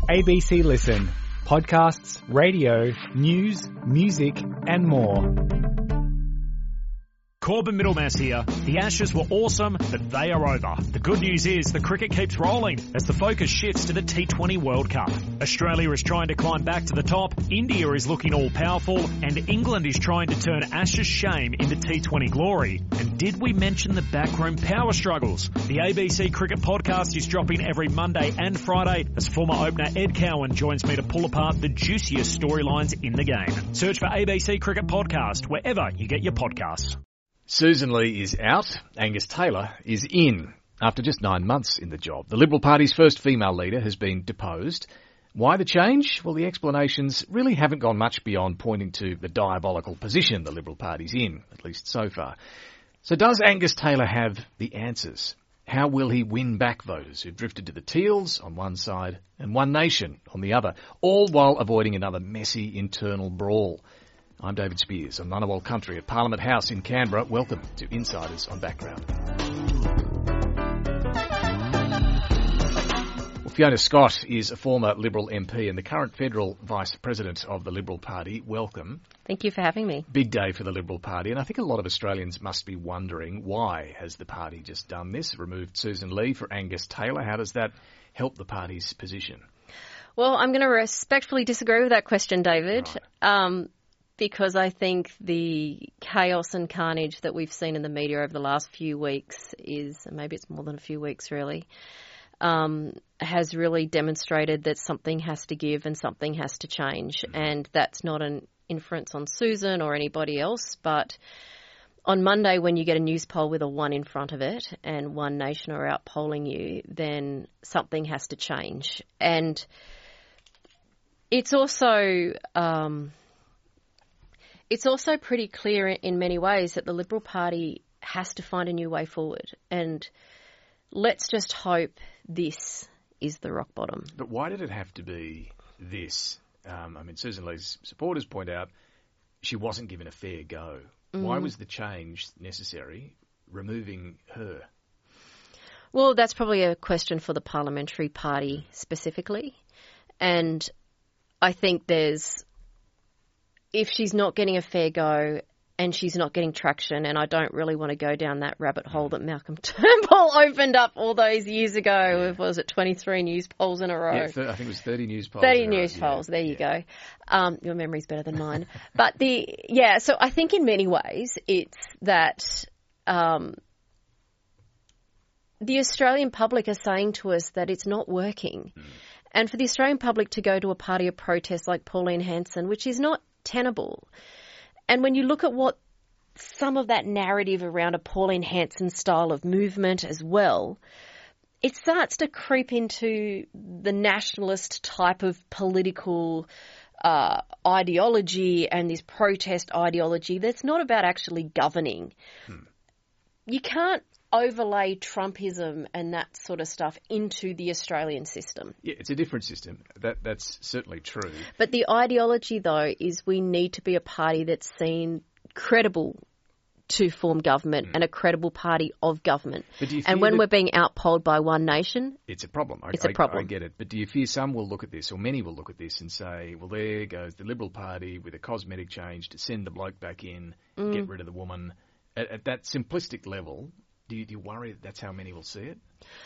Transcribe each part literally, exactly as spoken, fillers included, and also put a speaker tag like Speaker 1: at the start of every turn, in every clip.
Speaker 1: A B C Listen. Podcasts, radio, news, music and more.
Speaker 2: Corbin Middlemass here. The Ashes were awesome, but they are over. The good news is the cricket keeps rolling as the focus shifts to the T twenty World Cup. Australia is trying to climb back to the top, India is looking all-powerful, and England is trying to turn Ashes shame into T twenty glory. And did we mention the backroom power struggles? The A B C Cricket Podcast is dropping every Monday and Friday as former opener Ed Cowan joins me to pull apart the juiciest storylines in the game. Search for A B C Cricket Podcast wherever you get your podcasts.
Speaker 3: Susan Lee is out. Angus Taylor is in. After just nine months in the job, the Liberal Party's first female leader has been deposed. Why the change? Well, the explanations really haven't gone much beyond pointing to the diabolical position the Liberal Party's in, at least so far. So does Angus Taylor have the answers? How will he win back voters who've drifted to the Teals on one side and One Nation on the other, all while avoiding another messy internal brawl? I'm David Spears on Ngunnawal Country at Parliament House in Canberra. Welcome to Insiders on Background. Well, Fiona Scott is a former Liberal M P and the current federal Vice President of the Liberal Party. Welcome.
Speaker 4: Thank you for having me.
Speaker 3: Big day for the Liberal Party, and I think a lot of Australians must be wondering, why has the party just done this, removed Susan Lee for Angus Taylor? How does that help the party's position?
Speaker 4: Well, I'm going to respectfully disagree with that question, David. Right. Um, Because I think the chaos and carnage that we've seen in the media over the last few weeks is, maybe it's more than a few weeks really, um, has really demonstrated that something has to give and something has to change. And that's not an inference on Susan or anybody else, but on Monday when you get a news poll with a one in front of it and One Nation are out polling you, then something has to change. And it's also... Um, It's also pretty clear in many ways that the Liberal Party has to find a new way forward. And let's just hope this is the rock bottom.
Speaker 3: But why did it have to be this? Um, I mean, Susan Lee's supporters point out she wasn't given a fair go. Mm. Why was the change necessary, removing her?
Speaker 4: Well, that's probably a question for the Parliamentary Party specifically. And I think there's... if she's not getting a fair go and she's not getting traction, and I don't really want to go down that rabbit hole that Malcolm Turnbull opened up all those years ago. Yeah. What was it, twenty-three news polls in a row?
Speaker 3: Yeah, th- I think it was thirty news polls.
Speaker 4: thirty news polls, yeah. There you yeah. go. Um, your memory's better than mine. But the, yeah, so I think in many ways it's that um, the Australian public are saying to us that it's not working. Mm. And for the Australian public to go to a party of protest like Pauline Hanson, which is not tenable. And when you look at what some of that narrative around a Pauline Hanson style of movement as well, it starts to creep into the nationalist type of political uh, ideology and this protest ideology that's not about actually governing. Hmm. You can't overlay Trumpism and that sort of stuff into the Australian system.
Speaker 3: Yeah, it's a different system. That That's certainly true.
Speaker 4: But the ideology, though, is we need to be a party that's seen credible to form government mm. and a credible party of government. And when we're being outpolled by One Nation...
Speaker 3: It's a problem. I,
Speaker 4: it's a problem.
Speaker 3: I, I get it. But do you fear some will look at this, or many will look at this and say, well, there goes the Liberal Party with a cosmetic change to send the bloke back in, mm. get rid of the woman. At, at that simplistic level... Do you, do you worry that that's how many will see it?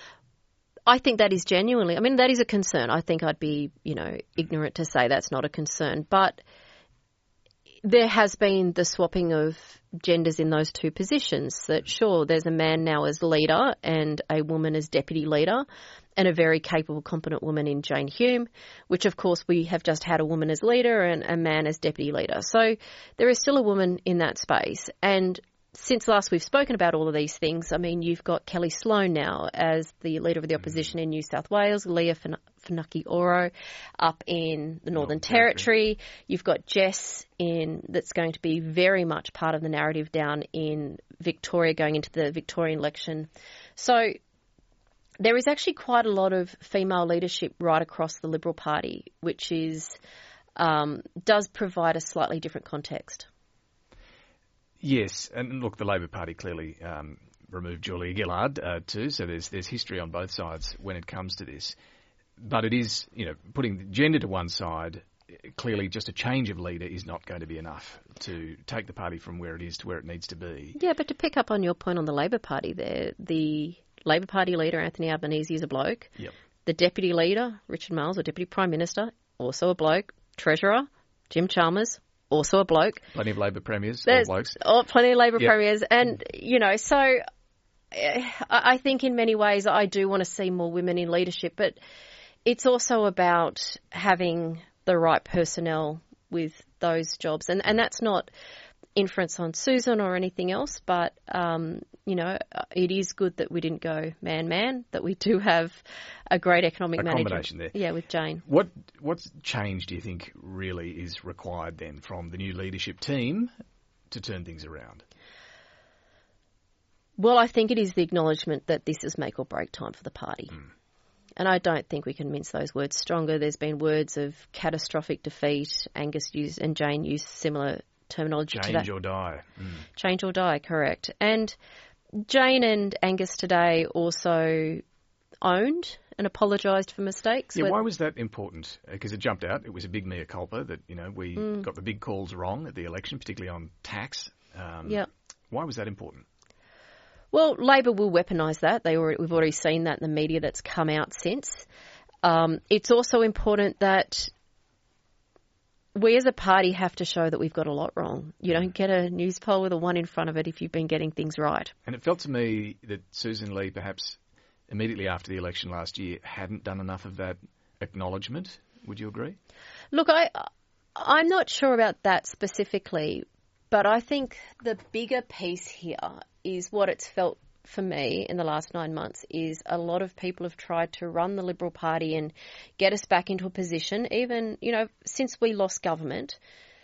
Speaker 4: I think that is genuinely, I mean, that is a concern. I think I'd be, you know, ignorant to say that's not a concern. But there has been the swapping of genders in those two positions. That sure, there's a man now as leader and a woman as deputy leader, and a very capable, competent woman in Jane Hume, which of course we have just had a woman as leader and a man as deputy leader. So there is still a woman in that space. And since last we've spoken about all of these things, I mean, you've got Kelly Sloan now as the leader of the opposition in New South Wales, Leah Whanake-Oro up in the Northern Territory. You've got Jess in that's going to be very much part of the narrative down in Victoria going into the Victorian election. So there is actually quite a lot of female leadership right across the Liberal Party, which is um, does provide a slightly different context.
Speaker 3: Yes, and look, the Labor Party clearly um, removed Julia Gillard uh, too, so there's there's history on both sides when it comes to this. but it is, you know, putting gender to one side, clearly just a change of leader is not going to be enough to take the party from where it is to where it needs to be.
Speaker 4: Yeah, but to pick up on your point on the Labor Party there, the Labor Party leader, Anthony Albanese, is a bloke.
Speaker 3: Yep.
Speaker 4: The deputy leader, Richard Marles, or deputy prime minister, also a bloke. Treasurer, Jim Chalmers, also a bloke.
Speaker 3: Plenty of Labor premiers,
Speaker 4: There's
Speaker 3: all blokes.
Speaker 4: Oh, plenty of Labor
Speaker 3: Yep.
Speaker 4: premiers. And, you know, so eh, I I think in many ways I do want to see more women in leadership, but it's also about having the right personnel with those jobs. And, and that's not inference on Susan or anything else, but, um, you know, it is good that we didn't go man-man, that we do have a great economic
Speaker 3: A
Speaker 4: manager.
Speaker 3: combination there.
Speaker 4: Yeah, with Jane.
Speaker 3: What What's change, do you think, really is required then from the new leadership team to turn things around?
Speaker 4: Well, I think it is the acknowledgement that this is make or break time for the party. Mm. And I don't think we can mince those words stronger. There's been words of catastrophic defeat. Angus used and Jane used similar terminology today.
Speaker 3: Change or die. Mm.
Speaker 4: Change or die, correct. And Jane and Angus today also owned and apologised for mistakes.
Speaker 3: Yeah, why was that important? Because it jumped out. It was a big mea culpa that, you know, we mm. got the big calls wrong at the election, particularly on tax. Um,
Speaker 4: yeah.
Speaker 3: Why was that important?
Speaker 4: Well, Labor will weaponise that. They already, we've already seen that in the media that's come out since. Um, it's also important that we as a party have to show that we've got a lot wrong. You don't get a news poll with a one in front of it if you've been getting things right.
Speaker 3: And it felt to me that Susan Lee, perhaps immediately after the election last year, hadn't done enough of that acknowledgement. Would you agree?
Speaker 4: Look, I, I'm not sure about that specifically, but I think the bigger piece here is what it's felt for me in the last nine months is a lot of people have tried to run the Liberal Party and get us back into a position, even, you know, since we lost government,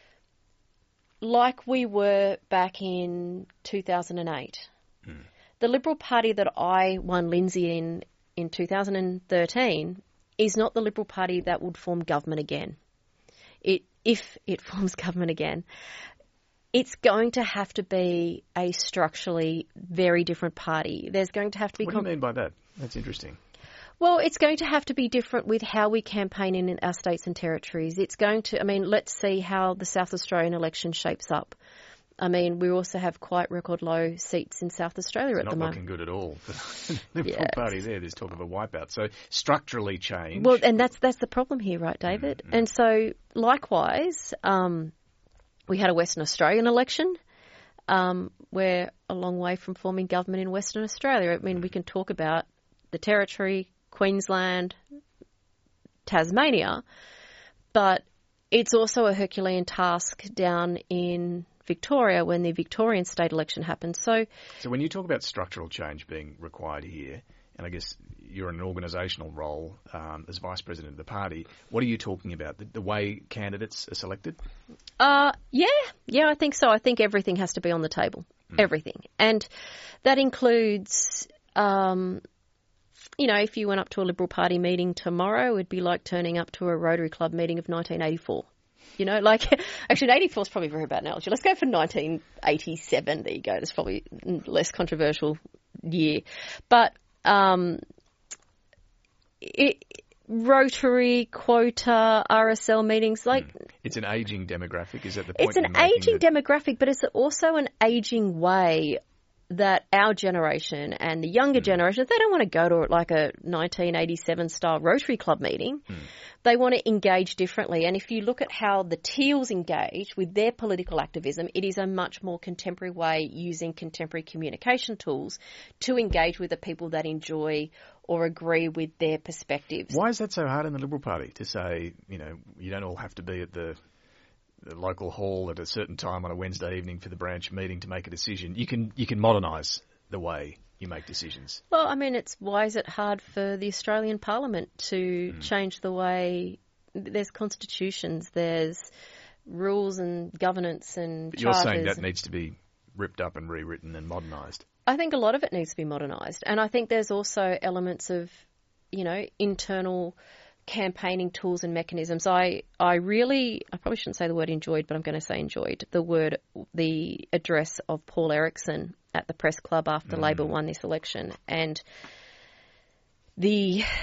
Speaker 4: like we were back in two thousand eight. Mm. The Liberal Party that I won Lindsay in in two thousand thirteen is not the Liberal Party that would form government again. It if it forms government again. It's going to have to be a structurally very different party. There's going to have to be...
Speaker 3: What do you mean by that? That's interesting.
Speaker 4: Well, it's going to have to be different with how we campaign in our states and territories. It's going to... I mean, let's see how the South Australian election shapes up. I mean, we also have quite record low seats in South Australia
Speaker 3: it's
Speaker 4: at the moment.
Speaker 3: It's not looking good at all for the Liberal
Speaker 4: yeah.
Speaker 3: Party there. There's talk of a wipeout. So structurally change...
Speaker 4: Well, and that's that's the problem here, right, David? Mm-hmm. And so, likewise... Um, We had a Western Australian election. Um, we're a long way from forming government in Western Australia. I mean, we can talk about the Territory, Queensland, Tasmania, but it's also a Herculean task down in Victoria when the Victorian state election happened. So,
Speaker 3: so when you talk about structural change being required here, and I guess you're in an organisational role um, as Vice President of the party, what are you talking about? The, the way candidates are selected?
Speaker 4: Uh, yeah, yeah, I think so. I think everything has to be on the table, mm. everything. And that includes, um, you know, if you went up to a Liberal Party meeting tomorrow, it'd be like turning up to a Rotary Club meeting of nineteen eighty-four. You know, like, actually, eighty-four is probably a very bad analogy. Let's go for nineteen eighty-seven. There you go. That's probably a less controversial year. But... Um, It, Rotary, quota, R S L meetings, like...
Speaker 3: It's an ageing demographic, is that the point
Speaker 4: It's an
Speaker 3: you're making
Speaker 4: ageing
Speaker 3: that...
Speaker 4: demographic, but it's also an ageing way that our generation and the younger mm. generations, they don't want to go to like a nineteen eighty-seven style Rotary Club meeting. Mm. They want to engage differently. And if you look at how the Teals engage with their political activism, it is a much more contemporary way using contemporary communication tools to engage with the people that enjoy or agree with their perspectives.
Speaker 3: Why is that so hard in the Liberal Party to say, you know, you don't all have to be at the, the local hall at a certain time on a Wednesday evening for the branch meeting to make a decision? You can you can modernise the way you make decisions.
Speaker 4: Well, I mean, it's why is it hard for the Australian Parliament to mm. change the way there's constitutions, there's rules and governance and
Speaker 3: but
Speaker 4: charters.
Speaker 3: You're saying that needs to be ripped up and rewritten and modernised.
Speaker 4: I think a lot of it needs to be modernised. And I think there's also elements of, you know, internal campaigning tools and mechanisms. I, I really, I probably shouldn't say the word enjoyed, but I'm going to say enjoyed the word, the address of Paul Erickson at the press club after mm. Labor won this election. And the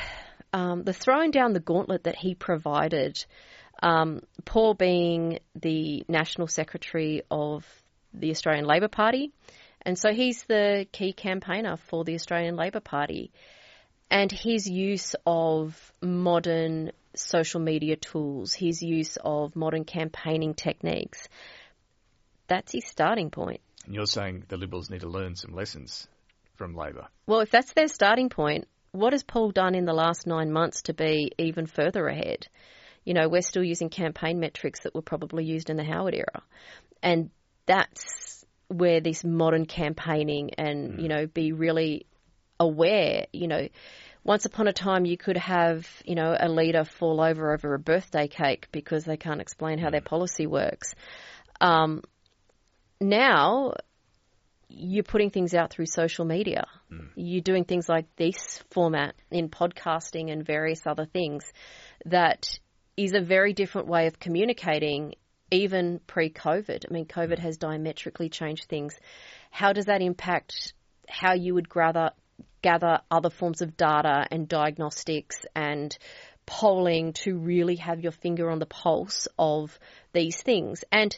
Speaker 4: um, the throwing down the gauntlet that he provided, um, Paul being the National Secretary of the Australian Labor Party, and so he's the key campaigner for the Australian Labor Party, and his use of modern social media tools, his use of modern campaigning techniques, that's his starting point.
Speaker 3: And you're saying the Liberals need to learn some lessons from Labor.
Speaker 4: Well, if that's their starting point, what has Paul done in the last nine months to be even further ahead? You know, we're still using campaign metrics that were probably used in the Howard era. And that's where this modern campaigning and, mm. you know, be really aware, you know, once upon a time you could have, you know, a leader fall over over a birthday cake because they can't explain how mm. their policy works. Um, now you're putting things out through social media. Mm. You're doing things like this format in podcasting and various other things that is a very different way of communicating even pre-COVID. I mean, COVID has diametrically changed things. How does that impact how you would gather, gather other forms of data and diagnostics and polling to really have your finger on the pulse of these things? And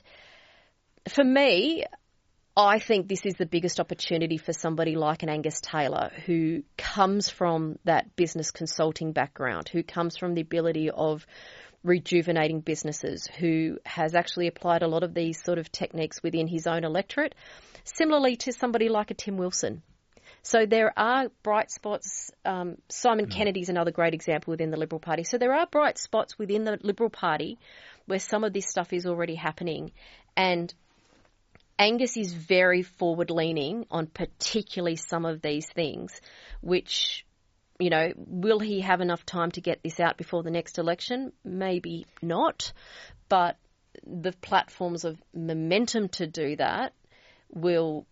Speaker 4: for me, I think this is the biggest opportunity for somebody like an Angus Taylor, who comes from that business consulting background, who comes from the ability of rejuvenating businesses, who has actually applied a lot of these sort of techniques within his own electorate, similarly to somebody like a Tim Wilson. So there are bright spots. Um, Simon mm. Kennedy's another great example within the Liberal Party. So there are bright spots within the Liberal Party where some of this stuff is already happening. And Angus is very forward-leaning on particularly some of these things, which, you know, will he have enough time to get this out before the next election? Maybe not. But the platforms of momentum to do that will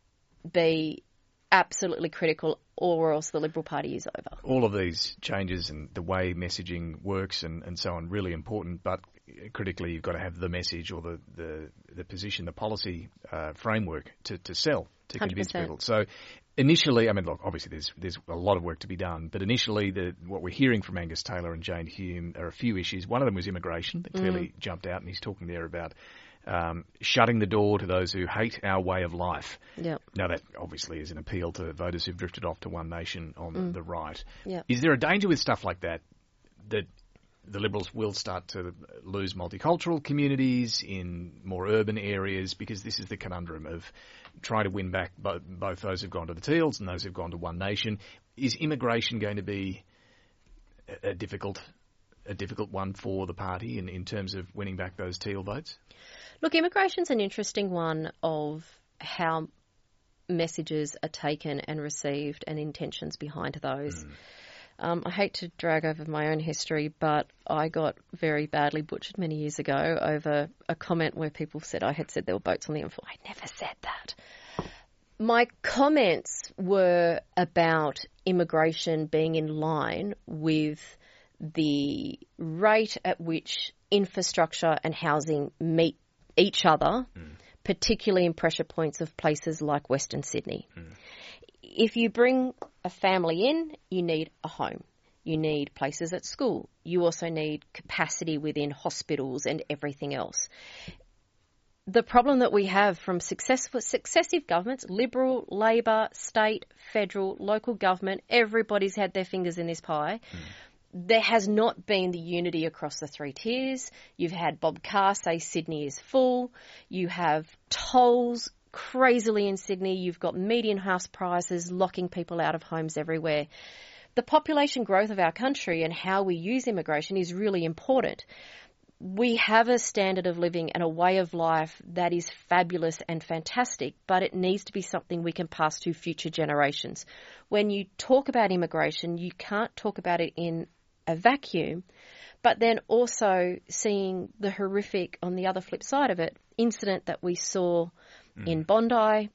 Speaker 4: be absolutely critical, or else the Liberal Party is over.
Speaker 3: All of these changes and the way messaging works and, and so on, really important, but critically you've got to have the message or the, the, the position, the policy uh, framework to, to sell, to
Speaker 4: one hundred percent.
Speaker 3: Convince people. So initially, I mean, look, obviously there's there's a lot of work to be done, but initially the, what we're hearing from Angus Taylor and Jane Hume are a few issues. One of them was immigration that clearly mm. jumped out, and he's talking there about Um, shutting the door to those who hate our way of life.
Speaker 4: Yep.
Speaker 3: Now, that obviously is an appeal to voters who've drifted off to One Nation on mm. the right.
Speaker 4: Yep.
Speaker 3: Is there a danger with stuff like that, that the Liberals will start to lose multicultural communities in more urban areas? Because this is the conundrum of trying to win back both, both those who've gone to the Teals and those who've gone to One Nation. Is immigration going to be a, a difficult a difficult one for the party in, in terms of winning back those Teal votes?
Speaker 4: Look, immigration's an interesting one of how messages are taken and received and intentions behind those. Mm. Um, I hate to drag over my own history, but I got very badly butchered many years ago over a comment where people said I had said there were boats on the M four. I never said that. My comments were about immigration being in line with the rate at which infrastructure and housing meet each other, mm. particularly in pressure points of places like Western Sydney. Mm. If you bring a family in, you need a home. You need places at school. You also need capacity within hospitals and everything else. The problem that we have from successful, successive governments, Liberal, Labor, state, federal, local government, everybody's had their fingers in this pie. Mm. There has not been the unity across the three tiers. You've had Bob Carr say Sydney is full. You have tolls crazily in Sydney. You've got median house prices locking people out of homes everywhere. The population growth of our country and how we use immigration is really important. We have a standard of living and a way of life that is fabulous and fantastic, but it needs to be something we can pass to future generations. When you talk about immigration, you can't talk about it in a vacuum, but then also seeing the horrific, on the other flip side of it, incident that we saw mm. in Bondi.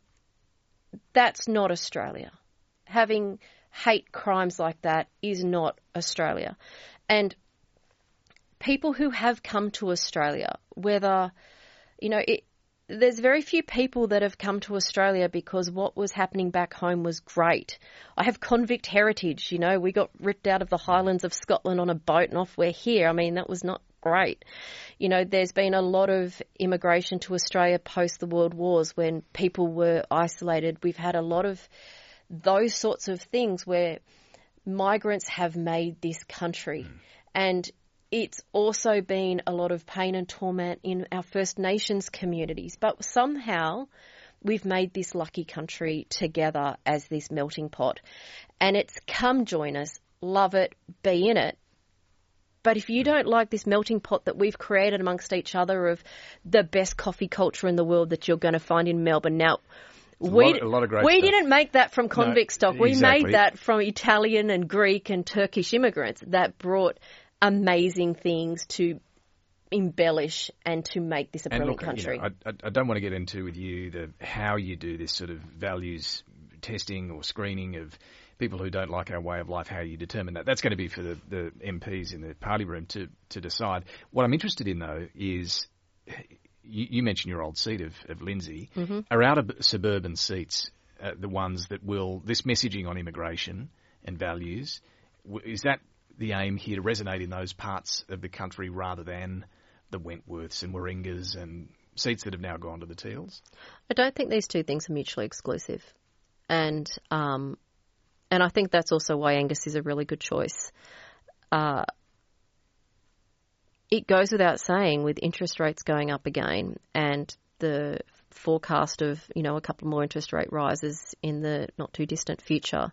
Speaker 4: That's not Australia. Having hate crimes like that is not Australia. And people who have come to Australia, whether, you know, it, there's very few people that have come to Australia because what was happening back home was great. I have convict heritage, you know, we got ripped out of the Highlands of Scotland on a boat and off we're here. I mean, that was not great. You know, there's been a lot of immigration to Australia post the World Wars when people were isolated. We've had a lot of those sorts of things where migrants have made this country. Mm. And it's also been a lot of pain and torment in our First Nations communities. But somehow we've made this lucky country together as this melting pot. And it's come join us, love it, be in it. But if you don't like this melting pot that we've created amongst each other of the best coffee culture in the world that you're going to find in Melbourne. Now, we,
Speaker 3: lot, a lot of great
Speaker 4: we
Speaker 3: stuff.
Speaker 4: didn't make that from convict
Speaker 3: no,
Speaker 4: stock. We
Speaker 3: exactly.
Speaker 4: made that from Italian and Greek and Turkish immigrants that brought amazing things to embellish and to make this a
Speaker 3: and
Speaker 4: brilliant
Speaker 3: look,
Speaker 4: country.
Speaker 3: You know, I, I don't want to get into with you the how you do this sort of values testing or screening of people who don't like our way of life, how you determine that. That's going to be for the, the M Ps in the party room to, to decide. What I'm interested in, though, is you, you mentioned your old seat of, of Lindsay.
Speaker 4: Mm-hmm.
Speaker 3: Are out of suburban seats uh, the ones that will, this messaging on immigration and values, is that the aim here to resonate in those parts of the country rather than the Wentworths and Warringahs and seats that have now gone to the Teals?
Speaker 4: I don't think these two things are mutually exclusive. And um, and I think that's also why Angus is a really good choice. Uh, it goes without saying, with interest rates going up again and the forecast of, you know, a couple more interest rate rises in the not too distant future,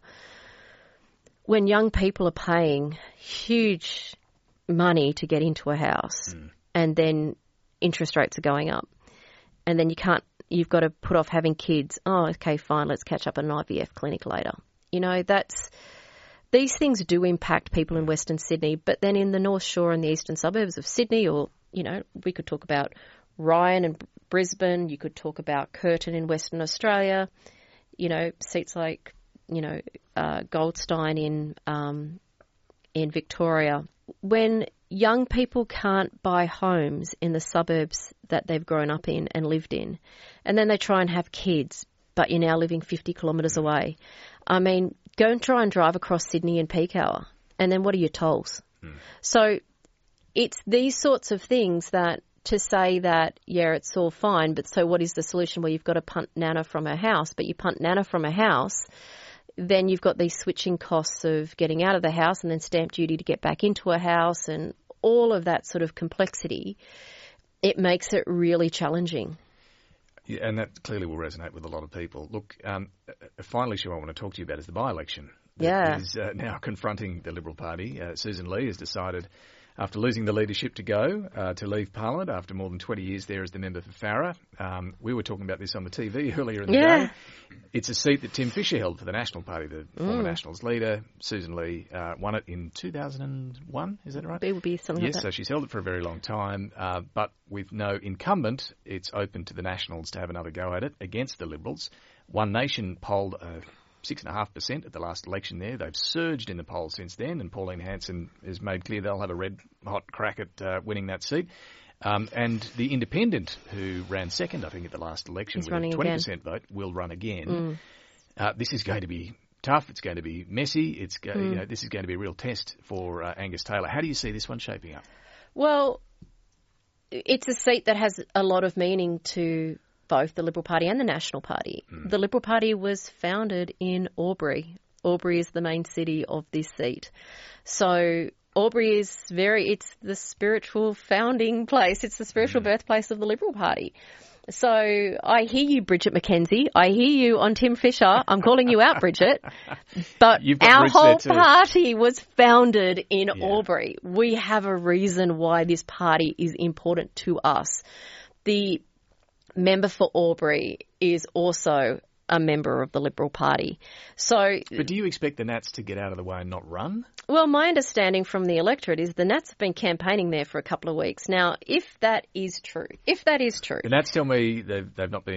Speaker 4: when young people are paying huge money to get into a house mm. and then interest rates are going up and then you can't, you've got to put off having kids. Oh, okay, fine, let's catch up at an I V F clinic later. You know, that's, these things do impact people in Western Sydney, but then in the North Shore and the eastern suburbs of Sydney, or, you know, we could talk about Ryan and Brisbane, you could talk about Curtin in Western Australia, you know, seats like, you know, uh, Goldstein in um, in Victoria. When young people can't buy homes in the suburbs that they've grown up in and lived in, and then they try and have kids, but you're now living fifty kilometres away. I mean, go and try and drive across Sydney in peak hour, and then what are your tolls? Mm. So it's these sorts of things that to say that, yeah, it's all fine, but so what is the solution? Well, you've got to punt Nana from her house, but you punt Nana from a house, then you've got these switching costs of getting out of the house and then stamp duty to get back into a house and all of that sort of complexity. It makes it really challenging.
Speaker 3: Yeah, and that clearly will resonate with a lot of people. Look, um, a final issue I want to talk to you about is the by-election.
Speaker 4: Yeah.
Speaker 3: That is uh, now confronting the Liberal Party. Uh, Susan Lee has decided, after losing the leadership, to go, uh, to leave Parliament after more than twenty years there as the member for Farrer. Um, we were talking about this on the T V earlier in the
Speaker 4: yeah.
Speaker 3: day. It's a seat that Tim Fischer held for the National Party, the mm. former Nationals leader. Susan Lee uh, won it in two thousand one, is that right?
Speaker 4: It would be something
Speaker 3: yes,
Speaker 4: like that.
Speaker 3: So she's held it for a very long time, uh, but with no incumbent, it's open to the Nationals to have another go at it against the Liberals. One Nation polled uh, six point five percent at the last election there. They've surged in the polls since then, and Pauline Hanson has made clear they'll have a red-hot crack at uh, winning that seat. Um, and the independent, who ran second, I think, at the last election
Speaker 4: He's
Speaker 3: with a twenty percent
Speaker 4: again.
Speaker 3: vote, will run again.
Speaker 4: Mm.
Speaker 3: Uh, this is going to be tough. It's going to be messy. It's go-
Speaker 4: mm.
Speaker 3: you know, this is going to be a real test for uh, Angus Taylor. How do you see this one shaping up?
Speaker 4: Well, it's a seat that has a lot of meaning to both the Liberal Party and the National Party. Mm. The Liberal Party was founded in Albury. Albury is the main city of this seat. So Albury is very, it's the spiritual founding place. It's the spiritual mm. birthplace of the Liberal Party. So I hear you, Bridget McKenzie. I hear you on Tim Fischer. I'm calling you out, Bridget. But our
Speaker 3: Bridge
Speaker 4: whole party was founded in yeah. Albury. We have a reason why this party is important to us. The member for Albury is also a member of the Liberal Party. So,
Speaker 3: but do you expect the Nats to get out of the way and not run?
Speaker 4: Well, my understanding from the electorate is the Nats have been campaigning there for a couple of weeks. Now, if that is true, if that is true...
Speaker 3: The Nats tell me they've, they've not been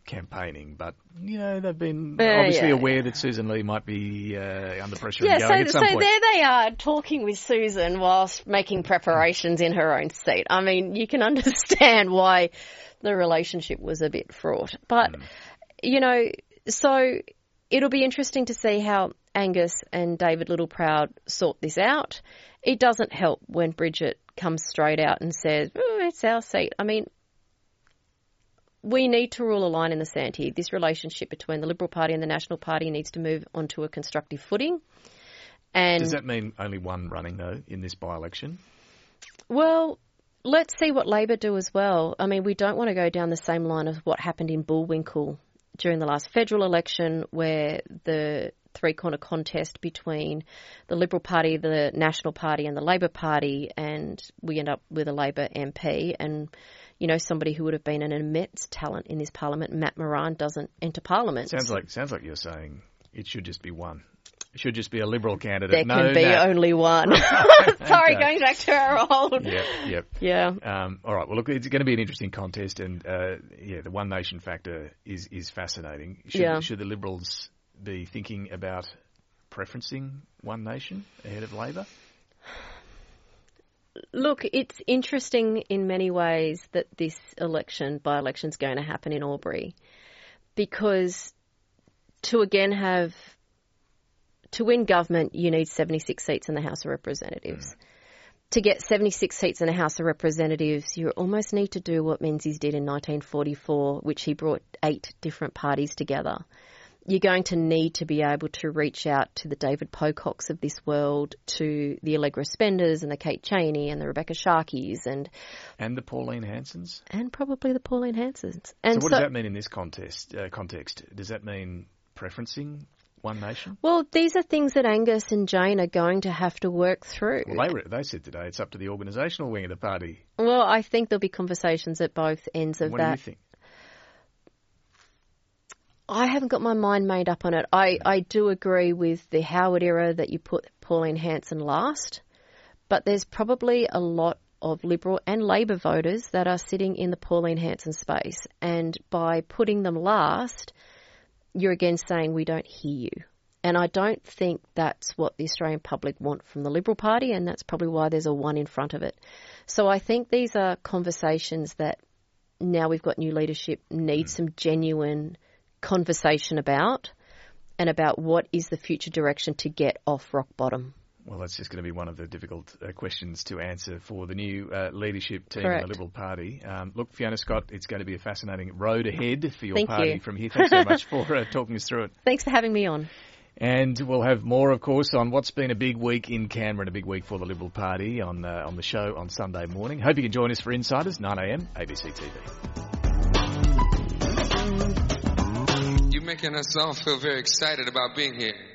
Speaker 3: campaigning, but, you know, they've been
Speaker 4: Uh,
Speaker 3: obviously
Speaker 4: yeah,
Speaker 3: aware
Speaker 4: yeah.
Speaker 3: that Susan Lee might be uh, under pressure
Speaker 4: Yeah,
Speaker 3: and going
Speaker 4: so,
Speaker 3: at some
Speaker 4: so
Speaker 3: point.
Speaker 4: there they are talking with Susan whilst making preparations in her own seat. I mean, you can understand why the relationship was a bit fraught. But, mm. you know, so it'll be interesting to see how Angus and David Littleproud sort this out. It doesn't help when Bridget comes straight out and says, oh, it's our seat. I mean, we need to rule a line in the sand here. This relationship between the Liberal Party and the National Party needs to move onto a constructive footing. And
Speaker 3: does that mean only one running, though, in this by-election?
Speaker 4: Well, let's see what Labor do as well. I mean, we don't want to go down the same line of what happened in Bullwinkle during the last federal election, where the three-corner contest between the Liberal Party, the National Party and the Labor Party, and we end up with a Labor M P. And, you know, somebody who would have been an immense talent in this parliament, Matt Moran, doesn't enter parliament.
Speaker 3: Sounds like sounds like you're saying it should just be one. It should just be a Liberal candidate.
Speaker 4: There
Speaker 3: no,
Speaker 4: can be
Speaker 3: Nat.
Speaker 4: only one. Sorry,
Speaker 3: Okay.
Speaker 4: going back to our old.
Speaker 3: Yep, yep.
Speaker 4: Yeah.
Speaker 3: Um, all right. Well, look, it's going to be an interesting contest, and uh, yeah, the one nation factor is is fascinating. Should,
Speaker 4: Yeah.
Speaker 3: should the Liberals be thinking about preferencing one nation ahead of Labor?
Speaker 4: Look, it's interesting in many ways that this election, by-election, is going to happen in Albury, because to again have, to win government, you need seventy-six seats in the House of Representatives. Mm. To get seventy-six seats in the House of Representatives, you almost need to do what Menzies did in nineteen forty-four, which he brought eight different parties together. You're going to need to be able to reach out to the David Pococks of this world, to the Allegra Spenders and the Kate Cheney and the Rebecca Sharkeys and
Speaker 3: and the Pauline Hansons,
Speaker 4: and probably the Pauline Hansons. And
Speaker 3: so, what
Speaker 4: so,
Speaker 3: does that mean in this contest? Uh, context? Does that mean preferencing one nation?
Speaker 4: Well, these are things that Angus and Jane are going to have to work through.
Speaker 3: Well, they, they said today it's up to the organisational wing of the party.
Speaker 4: Well, I think there'll be conversations at both ends of
Speaker 3: what
Speaker 4: that.
Speaker 3: What do you think?
Speaker 4: I haven't got my mind made up on it. I, I do agree with the Howard era that you put Pauline Hanson last, but there's probably a lot of Liberal and Labor voters that are sitting in the Pauline Hanson space. And by putting them last, you're again saying we don't hear you. And I don't think that's what the Australian public want from the Liberal Party, and that's probably why there's a one in front of it. So I think these are conversations that now we've got new leadership need some genuine conversation about, and about what is the future direction to get off rock bottom.
Speaker 3: Well, that's just going to be one of the difficult uh, questions to answer for the new uh, leadership team
Speaker 4: Correct.
Speaker 3: in the Liberal Party. Um, look, Fiona Scott, it's going to be a fascinating road ahead for your
Speaker 4: Thank
Speaker 3: party
Speaker 4: you.
Speaker 3: from here. Thanks so much for uh, talking us through it.
Speaker 4: Thanks for having me on.
Speaker 3: And we'll have more, of course, on what's been a big week in Canberra and a big week for the Liberal Party on uh, on the show on Sunday morning. Hope you can join us for Insiders, nine a m, A B C T V.
Speaker 5: You're making us all feel very excited about being here.